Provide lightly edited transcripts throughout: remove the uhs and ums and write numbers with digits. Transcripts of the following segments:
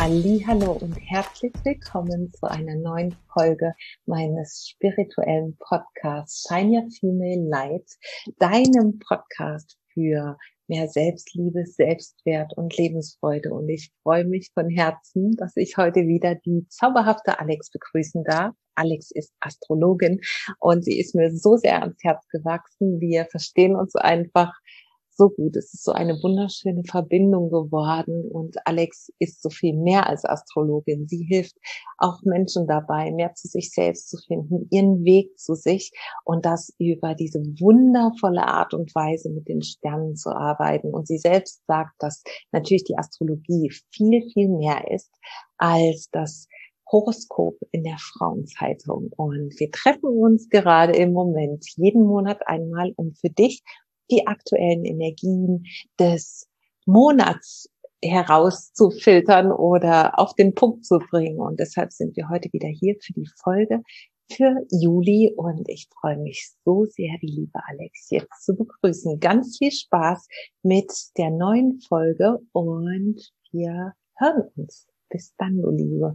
Hallihallo und herzlich willkommen zu einer neuen Folge meines spirituellen Podcasts Shine Your Female Light, deinem Podcast für mehr Selbstliebe, Selbstwert und Lebensfreude. Und ich freue mich von Herzen, dass ich heute wieder die zauberhafte Alex begrüßen darf. Alex ist Astrologin und sie ist mir so sehr ans Herz gewachsen. Wir verstehen uns einfach so gut. Es ist so eine wunderschöne Verbindung geworden und Alex ist so viel mehr als Astrologin. Sie hilft auch Menschen dabei, mehr zu sich selbst zu finden, ihren Weg zu sich und das über diese wundervolle Art und Weise mit den Sternen zu arbeiten. Und sie selbst sagt, dass natürlich die Astrologie viel, viel mehr ist als das Horoskop in der Frauenzeitung. Und wir treffen uns gerade im Moment jeden Monat einmal, um für dich die aktuellen Energien des Monats herauszufiltern oder auf den Punkt zu bringen. Und deshalb sind wir heute wieder hier für die Folge für Juli. Und ich freue mich so sehr, die liebe Alex jetzt zu begrüßen. Ganz viel Spaß mit der neuen Folge und wir hören uns. Bis dann, du Liebe.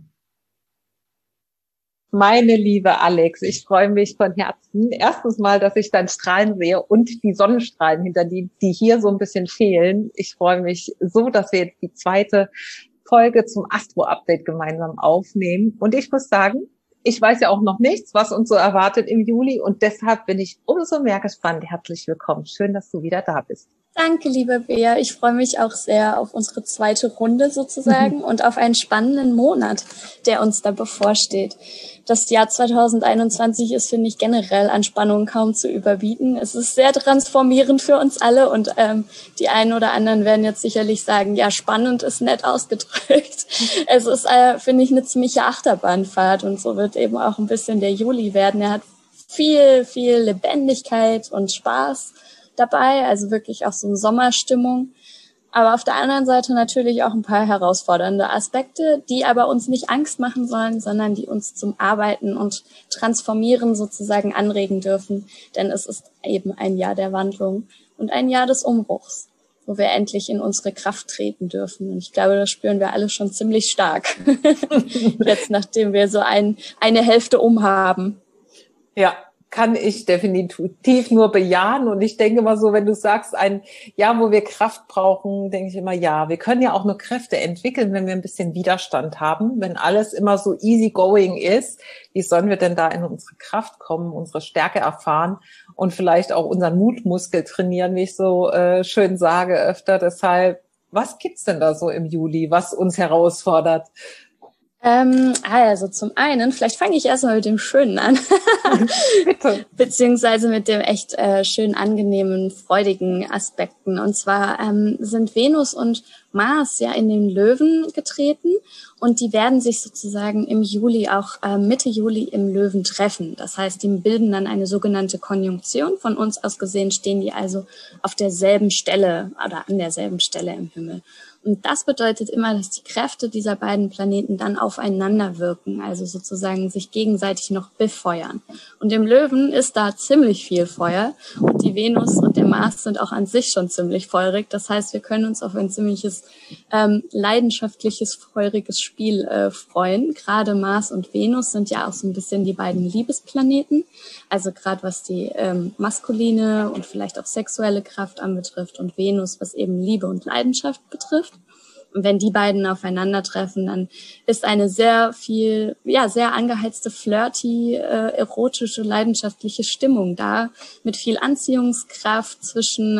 Meine liebe Alex, ich freue mich von Herzen. Erstens mal, dass ich dein Strahlen sehe und die Sonnenstrahlen hinter die hier so ein bisschen fehlen. Ich freue mich so, dass wir jetzt die zweite Folge zum Astro-Update gemeinsam aufnehmen. Und ich muss sagen, ich weiß ja auch noch nichts, was uns so erwartet im Juli. Und deshalb bin ich umso mehr gespannt. Herzlich willkommen. Schön, dass du wieder da bist. Danke, liebe Bea. Ich freue mich auch sehr auf unsere zweite Runde sozusagen und auf einen spannenden Monat, der uns da bevorsteht. Das Jahr 2021 ist, finde ich, generell an Spannungen kaum zu überbieten. Es ist sehr transformierend für uns alle und die einen oder anderen werden jetzt sicherlich sagen, ja, spannend ist nett ausgedrückt. Es ist, finde ich, eine ziemliche Achterbahnfahrt und so wird eben auch ein bisschen der Juli werden. Er hat viel, viel Lebendigkeit und Spaß dabei, also wirklich auch so eine Sommerstimmung. Aber auf der anderen Seite natürlich auch ein paar herausfordernde Aspekte, die aber uns nicht Angst machen sollen, sondern die uns zum Arbeiten und Transformieren sozusagen anregen dürfen. Denn es ist eben ein Jahr der Wandlung und ein Jahr des Umbruchs, wo wir endlich in unsere Kraft treten dürfen. Und ich glaube, das spüren wir alle schon ziemlich stark. Jetzt, nachdem wir so eine Hälfte umhaben. Ja. Kann ich definitiv nur bejahen. Und ich denke mal so, wenn du sagst, ein Jahr, wo wir Kraft brauchen, denke ich immer, ja, wir können ja auch nur Kräfte entwickeln, wenn wir ein bisschen Widerstand haben. Wenn alles immer so easy going ist, wie sollen wir denn da in unsere Kraft kommen, unsere Stärke erfahren und vielleicht auch unseren Mutmuskel trainieren, wie ich so schön sage öfter. Deshalb, was gibt's denn da so im Juli, was uns herausfordert? Also zum einen, vielleicht fange ich erstmal mit dem Schönen an, Bitte. Beziehungsweise mit dem echt schön angenehmen, freudigen Aspekten. Und zwar sind Venus und Mars ja in den Löwen getreten und die werden sich sozusagen im Juli auch Mitte Juli im Löwen treffen. Das heißt, die bilden dann eine sogenannte Konjunktion. Von uns aus gesehen stehen die also auf derselben Stelle oder an derselben Stelle im Himmel. Und das bedeutet immer, dass die Kräfte dieser beiden Planeten dann aufeinander wirken, also sozusagen sich gegenseitig noch befeuern. Und im Löwen ist da ziemlich viel Feuer und die Venus und der Mars sind auch an sich schon ziemlich feurig. Das heißt, wir können uns auf ein ziemliches leidenschaftliches, feuriges Spiel freuen. Gerade Mars und Venus sind ja auch so ein bisschen die beiden Liebesplaneten, also gerade was die maskuline und vielleicht auch sexuelle Kraft anbetrifft und Venus, was eben Liebe und Leidenschaft betrifft. Und wenn die beiden aufeinandertreffen, dann ist eine sehr angeheizte, flirty, erotische, leidenschaftliche Stimmung da, mit viel Anziehungskraft zwischen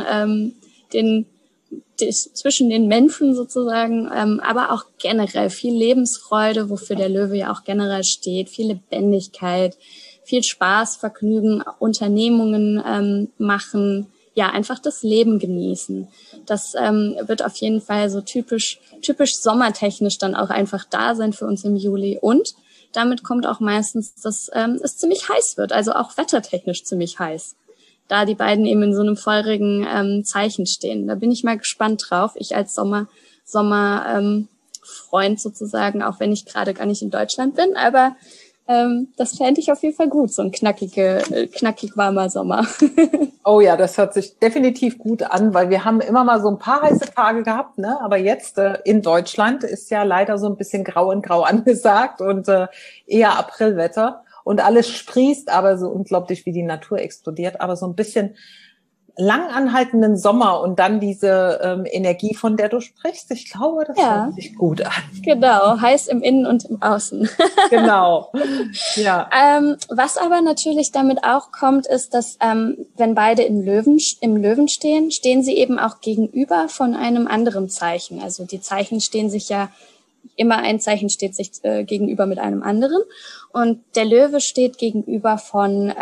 den Menschen sozusagen, aber auch generell viel Lebensfreude, wofür der Löwe ja auch generell steht, viel Lebendigkeit, viel Spaß, Vergnügen, Unternehmungen machen, ja, einfach das Leben genießen. Das wird auf jeden Fall so typisch sommertechnisch dann auch einfach da sein für uns im Juli. Und damit kommt auch meistens, dass es ziemlich heiß wird, also auch wettertechnisch ziemlich heiß, da die beiden eben in so einem feurigen Zeichen stehen. Da bin ich mal gespannt drauf. Ich als Sommerfreund sozusagen, auch wenn ich gerade gar nicht in Deutschland bin, aber Das fände ich auf jeden Fall gut, so ein knackig warmer Sommer. Oh ja, das hört sich definitiv gut an, weil wir haben immer mal so ein paar heiße Tage gehabt, ne? Aber jetzt in Deutschland ist ja leider so ein bisschen grau in grau angesagt und eher Aprilwetter und alles sprießt, aber so unglaublich, wie die Natur explodiert, aber so ein bisschen lang anhaltenden Sommer und dann diese Energie, von der du sprichst. Ich glaube, das hört sich gut an. Genau, heiß im Innen und im Außen. Genau, ja. Was aber natürlich damit auch kommt, ist, dass wenn beide im Löwen stehen, stehen sie eben auch gegenüber von einem anderen Zeichen. Also die Zeichen stehen sich ja, immer ein Zeichen steht sich gegenüber mit einem anderen. Und der Löwe steht gegenüber von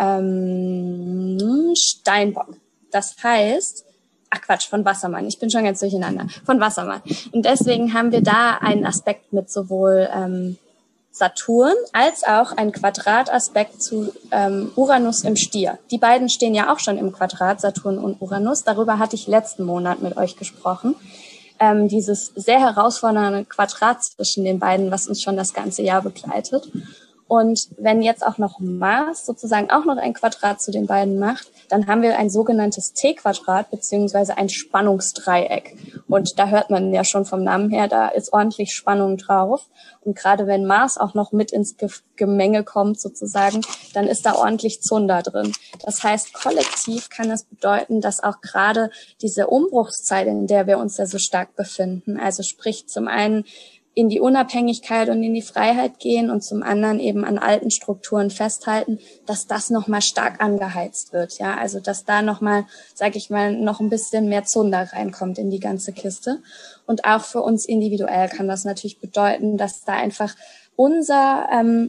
Steinbock. Das heißt, von Wassermann. Ich bin schon ganz durcheinander. Von Wassermann. Und deswegen haben wir da einen Aspekt mit sowohl Saturn als auch ein Quadrataspekt zu Uranus im Stier. Die beiden stehen ja auch schon im Quadrat, Saturn und Uranus. Darüber hatte ich letzten Monat mit euch gesprochen. Dieses sehr herausfordernde Quadrat zwischen den beiden, was uns schon das ganze Jahr begleitet. Und wenn jetzt auch noch Mars sozusagen auch noch ein Quadrat zu den beiden macht, dann haben wir ein sogenanntes T-Quadrat beziehungsweise ein Spannungsdreieck. Und da hört man ja schon vom Namen her, da ist ordentlich Spannung drauf. Und gerade wenn Mars auch noch mit ins Gemenge kommt sozusagen, dann ist da ordentlich Zunder drin. Das heißt, kollektiv kann das bedeuten, dass auch gerade diese Umbruchszeit, in der wir uns ja so stark befinden, also sprich zum einen in die Unabhängigkeit und in die Freiheit gehen und zum anderen eben an alten Strukturen festhalten, dass das nochmal stark angeheizt wird, ja, also dass da nochmal, sage ich mal, noch ein bisschen mehr Zunder reinkommt in die ganze Kiste. Und auch für uns individuell kann das natürlich bedeuten, dass da einfach unser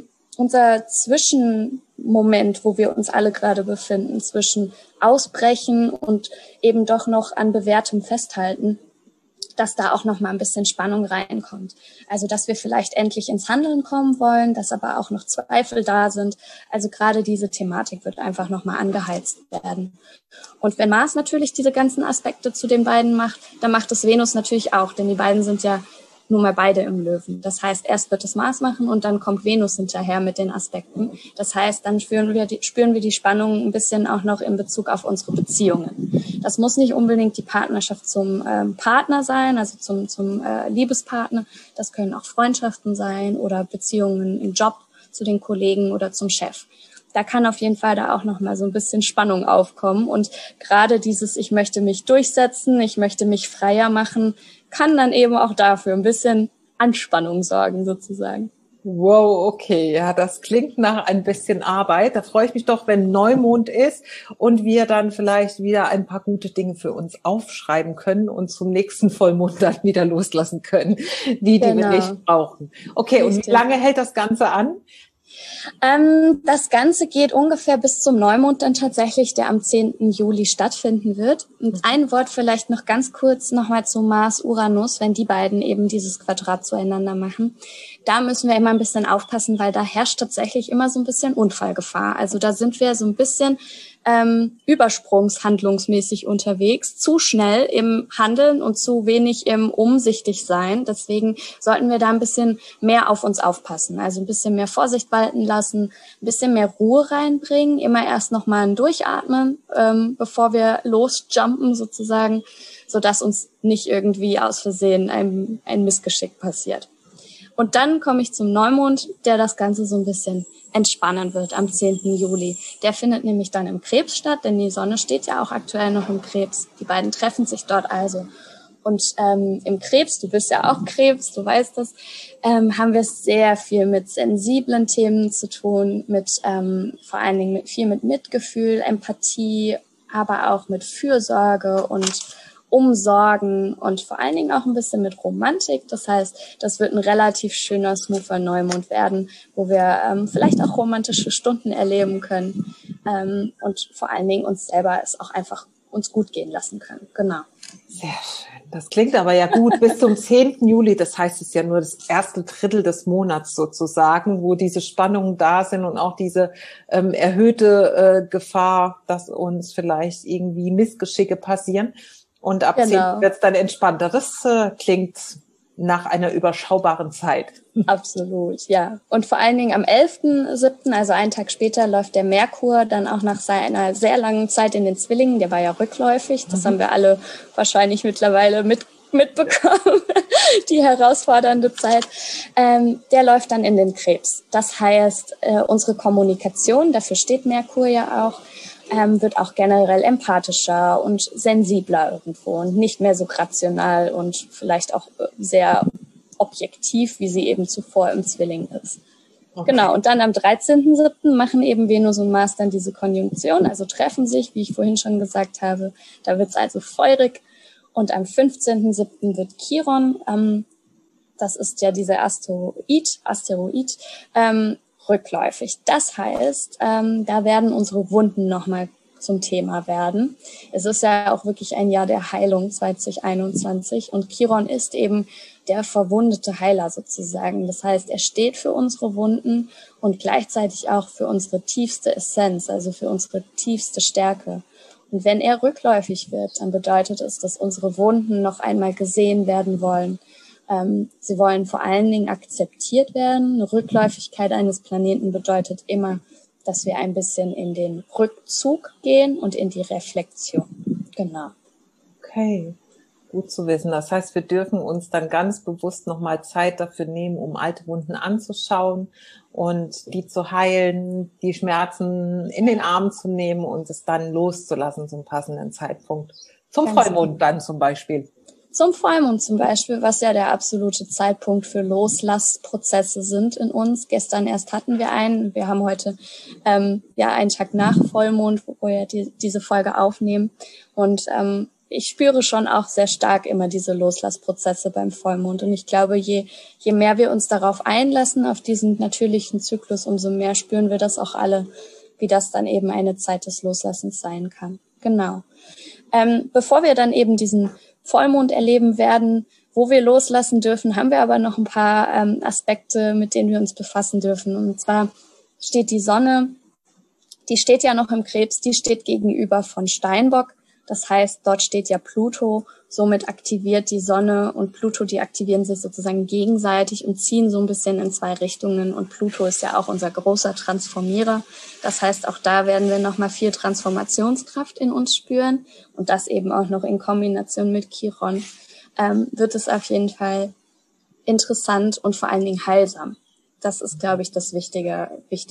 Zwischenmoment, wo wir uns alle gerade befinden, zwischen Ausbrechen und eben doch noch an Bewährtem festhalten, dass da auch noch mal ein bisschen Spannung reinkommt. Also, dass wir vielleicht endlich ins Handeln kommen wollen, dass aber auch noch Zweifel da sind. Also gerade diese Thematik wird einfach noch mal angeheizt werden. Und wenn Mars natürlich diese ganzen Aspekte zu den beiden macht, dann macht es Venus natürlich auch, denn die beiden sind ja nun mal beide im Löwen. Das heißt, erst wird es Mars machen und dann kommt Venus hinterher mit den Aspekten. Das heißt, dann spüren wir die Spannung ein bisschen auch noch in Bezug auf unsere Beziehungen. Das muss nicht unbedingt die Partnerschaft zum Partner sein, also zum Liebespartner. Das können auch Freundschaften sein oder Beziehungen im Job zu den Kollegen oder zum Chef. Da kann auf jeden Fall da auch noch mal so ein bisschen Spannung aufkommen. Und gerade dieses, ich möchte mich durchsetzen, ich möchte mich freier machen, kann dann eben auch dafür ein bisschen Anspannung sorgen, sozusagen. Wow, okay, ja, das klingt nach ein bisschen Arbeit. Da freue ich mich doch, wenn Neumond ist und wir dann vielleicht wieder ein paar gute Dinge für uns aufschreiben können und zum nächsten Vollmond dann wieder loslassen können, die wir nicht brauchen. Okay, und wie lange hält das Ganze an? Das Ganze geht ungefähr bis zum Neumond dann tatsächlich, der am 10. Juli stattfinden wird. Und ein Wort vielleicht noch ganz kurz nochmal zu Mars-Uranus, wenn die beiden eben dieses Quadrat zueinander machen. Da müssen wir immer ein bisschen aufpassen, weil da herrscht tatsächlich immer so ein bisschen Unfallgefahr. Also da sind wir so ein bisschen übersprungshandlungsmäßig unterwegs, zu schnell im Handeln und zu wenig im Umsichtigsein. Deswegen sollten wir da ein bisschen mehr auf uns aufpassen. Also ein bisschen mehr Vorsicht walten lassen, ein bisschen mehr Ruhe reinbringen, immer erst nochmal ein Durchatmen, bevor wir losjumpen sozusagen, sodass uns nicht irgendwie aus Versehen ein Missgeschick passiert. Und dann komme ich zum Neumond, der das Ganze so ein bisschen entspannen wird am 10. Juli. Der findet nämlich dann im Krebs statt, denn die Sonne steht ja auch aktuell noch im Krebs. Die beiden treffen sich dort also. Und im Krebs, du bist ja auch Krebs, du weißt das, haben wir sehr viel mit sensiblen Themen zu tun, mit vor allen Dingen viel mit Mitgefühl, Empathie, aber auch mit Fürsorge und Umsorgen und vor allen Dingen auch ein bisschen mit Romantik. Das heißt, das wird ein relativ schöner, smoother Neumond werden, wo wir vielleicht auch romantische Stunden erleben können und vor allen Dingen uns selber es auch einfach uns gut gehen lassen können. Genau. Sehr schön. Das klingt aber ja gut. Bis zum 10. Juli, das heißt, es ist ja nur das erste Drittel des Monats sozusagen, wo diese Spannungen da sind und auch diese erhöhte Gefahr, dass uns vielleicht irgendwie Missgeschicke passieren. Und ab 10 wird es dann entspannter. Das klingt nach einer überschaubaren Zeit. Absolut, ja. Und vor allen Dingen am 11.7., also einen Tag später, läuft der Merkur dann auch nach seiner sehr langen Zeit in den Zwillingen. Der war ja rückläufig. Das haben wir alle wahrscheinlich mittlerweile mitbekommen, die herausfordernde Zeit. Der läuft dann in den Krebs. Das heißt, unsere Kommunikation, dafür steht Merkur ja auch, wird auch generell empathischer und sensibler irgendwo und nicht mehr so rational und vielleicht auch sehr objektiv, wie sie eben zuvor im Zwilling ist. Okay. Genau, und dann am 13.7. machen eben Venus und Mars dann diese Konjunktion, also treffen sich, wie ich vorhin schon gesagt habe. Da wird es also feurig. Und am 15.7. wird Chiron, das ist ja dieser Asteroid, rückläufig. Das heißt, da werden unsere Wunden nochmal zum Thema werden. Es ist ja auch wirklich ein Jahr der Heilung 2021 und Chiron ist eben der verwundete Heiler sozusagen. Das heißt, er steht für unsere Wunden und gleichzeitig auch für unsere tiefste Essenz, also für unsere tiefste Stärke. Und wenn er rückläufig wird, dann bedeutet es, dass unsere Wunden noch einmal gesehen werden wollen. Sie wollen vor allen Dingen akzeptiert werden. Eine Rückläufigkeit eines Planeten bedeutet immer, dass wir ein bisschen in den Rückzug gehen und in die Reflexion. Genau. Okay, gut zu wissen. Das heißt, wir dürfen uns dann ganz bewusst nochmal Zeit dafür nehmen, um alte Wunden anzuschauen und die zu heilen, die Schmerzen in den Arm zu nehmen und es dann loszulassen zum passenden Zeitpunkt. Zum Vollmond dann zum Beispiel. Zum Vollmond zum Beispiel, was ja der absolute Zeitpunkt für Loslassprozesse sind in uns. Gestern erst hatten wir einen. Wir haben heute einen Tag nach Vollmond, wo wir diese Folge aufnehmen. Und ich spüre schon auch sehr stark immer diese Loslassprozesse beim Vollmond. Und ich glaube, je mehr wir uns darauf einlassen, auf diesen natürlichen Zyklus, umso mehr spüren wir das auch alle, wie das dann eben eine Zeit des Loslassens sein kann. Genau. Bevor wir dann eben diesen Vollmond erleben werden, wo wir loslassen dürfen, haben wir aber noch ein paar Aspekte, mit denen wir uns befassen dürfen. Und zwar steht die Sonne, die steht ja noch im Krebs, die steht gegenüber von Steinbock. Das heißt, dort steht ja Pluto, somit aktiviert die Sonne und Pluto, die aktivieren sich sozusagen gegenseitig und ziehen so ein bisschen in zwei Richtungen. Und Pluto ist ja auch unser großer Transformierer. Das heißt, auch da werden wir nochmal viel Transformationskraft in uns spüren. Und das eben auch noch in Kombination mit Chiron wird es auf jeden Fall interessant und vor allen Dingen heilsam. Das ist, glaube ich, das Wichtige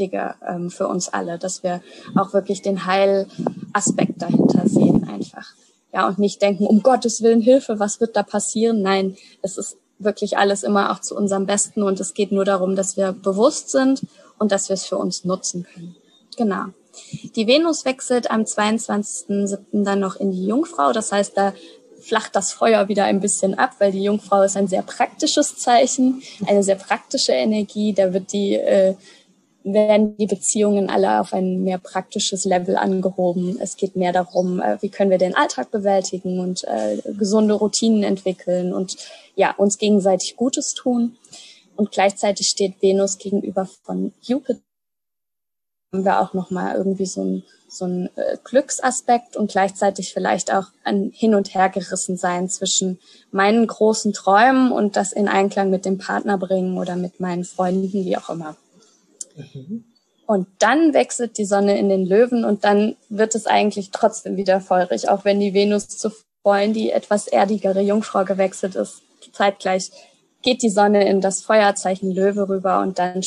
für uns alle, dass wir auch wirklich den Heilaspekt dahinter sehen einfach. Ja, und nicht denken, um Gottes Willen, Hilfe, was wird da passieren? Nein, es ist wirklich alles immer auch zu unserem Besten und es geht nur darum, dass wir bewusst sind und dass wir es für uns nutzen können. Genau. Die Venus wechselt am 22.07. dann noch in die Jungfrau, das heißt, da flacht das Feuer wieder ein bisschen ab, weil die Jungfrau ist ein sehr praktisches Zeichen, eine sehr praktische Energie. Da werden die Beziehungen alle auf ein mehr praktisches Level angehoben. Es geht mehr darum, wie können wir den Alltag bewältigen und gesunde Routinen entwickeln und ja, uns gegenseitig Gutes tun. Und gleichzeitig steht Venus gegenüber von Jupiter. Haben wir auch nochmal irgendwie so ein Glücksaspekt und gleichzeitig vielleicht auch ein Hin- und Hergerissen sein zwischen meinen großen Träumen und das in Einklang mit dem Partner bringen oder mit meinen Freunden, wie auch immer. Mhm. Und dann wechselt die Sonne in den Löwen und dann wird es eigentlich trotzdem wieder feurig, auch wenn die Venus zuvor in die etwas erdigere Jungfrau gewechselt ist. Zeitgleich geht die Sonne in das Feuerzeichen Löwe rüber und dann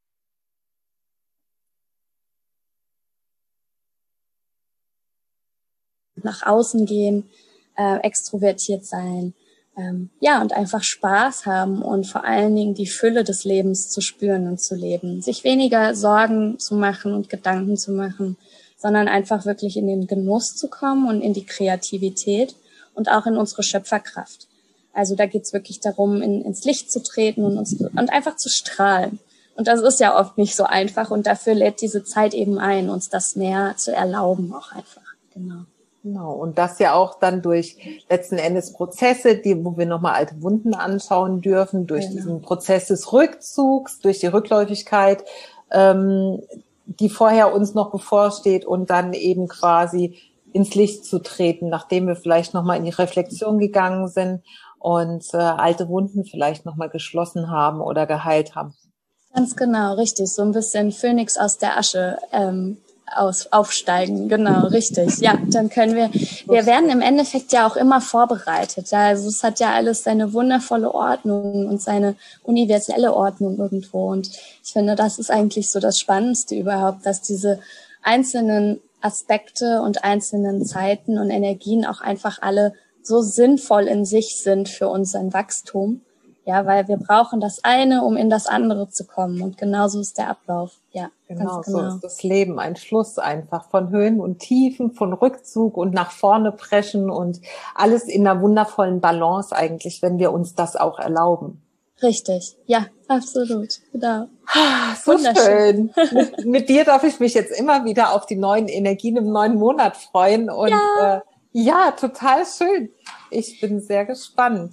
nach außen gehen, extrovertiert sein, und einfach Spaß haben und vor allen Dingen die Fülle des Lebens zu spüren und zu leben. Sich weniger Sorgen zu machen und Gedanken zu machen, sondern einfach wirklich in den Genuss zu kommen und in die Kreativität und auch in unsere Schöpferkraft. Also da geht's wirklich darum, ins Licht zu treten und einfach zu strahlen. Und das ist ja oft nicht so einfach und dafür lädt diese Zeit eben ein, uns das mehr zu erlauben auch einfach. Genau, und das ja auch dann durch letzten Endes Prozesse, wo wir nochmal alte Wunden anschauen dürfen, durch diesen Prozess des Rückzugs, durch die Rückläufigkeit, die vorher uns noch bevorsteht und dann eben quasi ins Licht zu treten, nachdem wir vielleicht nochmal in die Reflexion gegangen sind und alte Wunden vielleicht nochmal geschlossen haben oder geheilt haben. Ganz genau, richtig. So ein bisschen Phönix aus der Asche aufsteigen. Genau, richtig. Ja, dann können wir werden im Endeffekt ja auch immer vorbereitet. Also es hat ja alles seine wundervolle Ordnung und seine universelle Ordnung irgendwo. Und ich finde, das ist eigentlich so das Spannendste überhaupt, dass diese einzelnen Aspekte und einzelnen Zeiten und Energien auch einfach alle so sinnvoll in sich sind für unseren Wachstum. Ja, weil wir brauchen das eine, um in das andere zu kommen. Und genauso ist der Ablauf. Ja, Genau, ganz genau. so ist das Leben, ein Fluss einfach von Höhen und Tiefen, von Rückzug und nach vorne preschen und alles in einer wundervollen Balance eigentlich, wenn wir uns das auch erlauben. Richtig, ja, absolut, genau. So schön. Mit dir darf ich mich jetzt immer wieder auf die neuen Energien im neuen Monat freuen und ja, total schön. Ich bin sehr gespannt.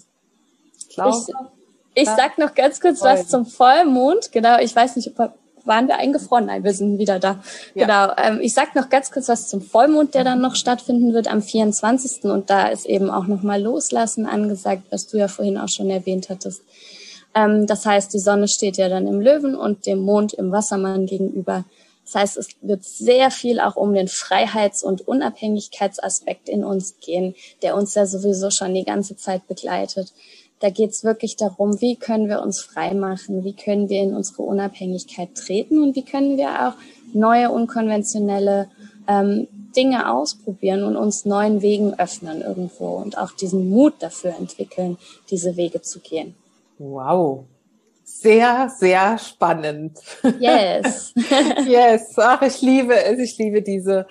Ich sag noch ganz kurz was zum Vollmond. Genau, ich weiß nicht, waren wir eingefroren? Nein, wir sind wieder da. Ja. Genau. Ich sag noch ganz kurz was zum Vollmond, der dann noch stattfinden wird am 24. Und da ist eben auch nochmal Loslassen angesagt, was du ja vorhin auch schon erwähnt hattest. Das heißt, die Sonne steht ja dann im Löwen und dem Mond im Wassermann gegenüber. Das heißt, es wird sehr viel auch um den Freiheits- und Unabhängigkeitsaspekt in uns gehen, der uns ja sowieso schon die ganze Zeit begleitet. Da geht's wirklich darum, wie können wir uns frei machen, wie können wir in unsere Unabhängigkeit treten und wie können wir auch neue, unkonventionelle Dinge ausprobieren und uns neuen Wegen öffnen irgendwo und auch diesen Mut dafür entwickeln, diese Wege zu gehen. Wow. Sehr, sehr spannend. Yes. Yes. Ach, ich liebe es. Ich liebe diese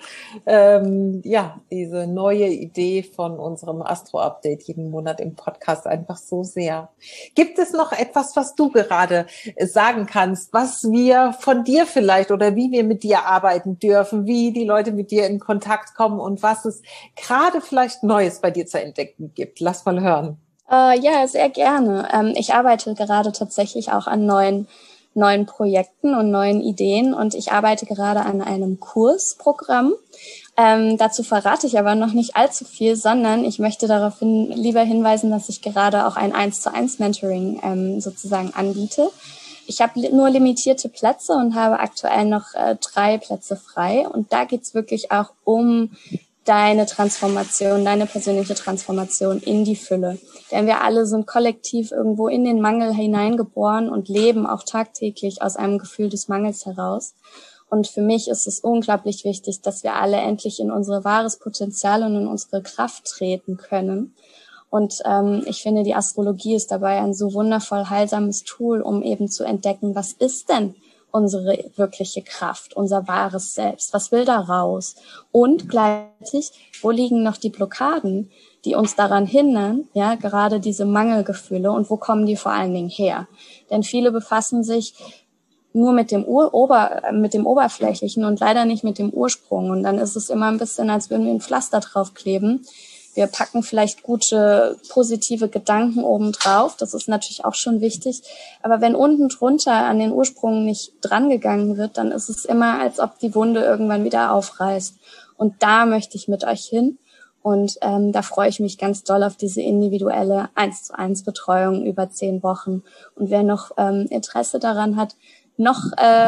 neue Idee von unserem Astro-Update jeden Monat im Podcast einfach so sehr. Gibt es noch etwas, was du gerade sagen kannst, was wir von dir vielleicht oder wie wir mit dir arbeiten dürfen, wie die Leute mit dir in Kontakt kommen und was es gerade vielleicht Neues bei dir zu entdecken gibt? Lass mal hören. Ja, sehr gerne. Ich arbeite gerade tatsächlich auch an neuen Projekten und neuen Ideen und ich arbeite gerade an einem Kursprogramm. Dazu verrate ich aber noch nicht allzu viel, sondern ich möchte darauf lieber hinweisen, dass ich gerade auch ein 1:1 Mentoring sozusagen anbiete. Ich habe nur limitierte Plätze und habe aktuell noch 3 Plätze frei und da geht's wirklich auch um deine Transformation, deine persönliche Transformation in die Fülle. Denn wir alle sind kollektiv irgendwo in den Mangel hineingeboren und leben auch tagtäglich aus einem Gefühl des Mangels heraus. Und für mich ist es unglaublich wichtig, dass wir alle endlich in unser wahres Potenzial und in unsere Kraft treten können. Und ich finde, die Astrologie ist dabei ein so wundervoll heilsames Tool, um eben zu entdecken, was ist denn unsere wirkliche Kraft, unser wahres Selbst, was will da raus? Und gleichzeitig, wo liegen noch die Blockaden, die uns daran hindern, ja, gerade diese Mangelgefühle und wo kommen die vor allen Dingen her? Denn viele befassen sich nur mit dem Oberflächlichen und leider nicht mit dem Ursprung. Und dann ist es immer ein bisschen, als würden wir ein Pflaster draufkleben. Wir packen vielleicht gute, positive Gedanken oben drauf. Das ist natürlich auch schon wichtig. Aber wenn unten drunter an den Ursprung nicht drangegangen wird, dann ist es immer, als ob die Wunde irgendwann wieder aufreißt. Und da möchte ich mit euch hin. Und da freue ich mich ganz doll auf diese individuelle 1:1 Betreuung über 10 Wochen. Und wer noch Interesse daran hat, noch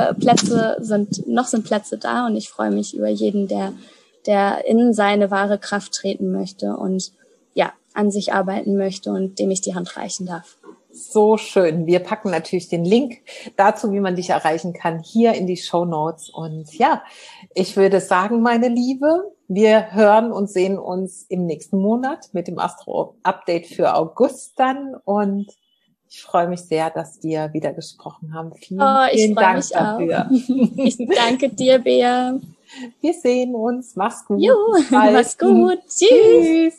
sind Plätze da. Und ich freue mich über jeden, der in seine wahre Kraft treten möchte und ja, an sich arbeiten möchte und dem ich die Hand reichen darf. So schön. Wir packen natürlich den Link dazu, wie man dich erreichen kann, hier in die Shownotes. Und ja, ich würde sagen, meine Liebe, wir hören und sehen uns im nächsten Monat mit dem Astro-Update für August dann. Und ich freue mich sehr, dass wir wieder gesprochen haben. Vielen Dank dafür. Ich danke dir, Bea. Wir sehen uns. Mach's gut. Jo, mach's gut. Tschüss.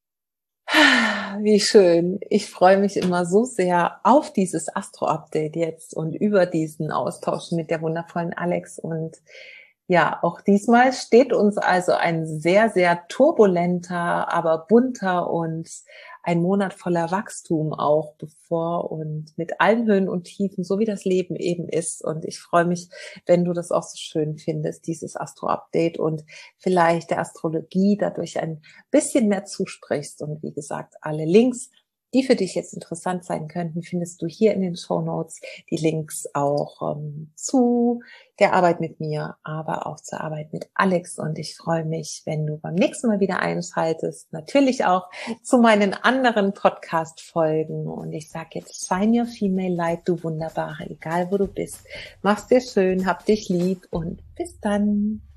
Wie schön. Ich freue mich immer so sehr auf dieses Astro-Update jetzt und über diesen Austausch mit der wundervollen Alex. Und ja, auch diesmal steht uns also ein sehr, sehr turbulenter, aber bunter und ein Monat voller Wachstum auch bevor und mit allen Höhen und Tiefen, so wie das Leben eben ist. Und ich freue mich, wenn du das auch so schön findest, dieses Astro-Update und vielleicht der Astrologie dadurch ein bisschen mehr zusprichst. Und wie gesagt, alle Links die für dich jetzt interessant sein könnten, findest du hier in den Shownotes die Links auch zu der Arbeit mit mir, aber auch zur Arbeit mit Alex. Und ich freue mich, wenn du beim nächsten Mal wieder einschaltest. Natürlich auch zu meinen anderen Podcast-Folgen. Und ich sage jetzt, shine your female light, du Wunderbare, egal wo du bist. Mach's dir schön, hab dich lieb und bis dann.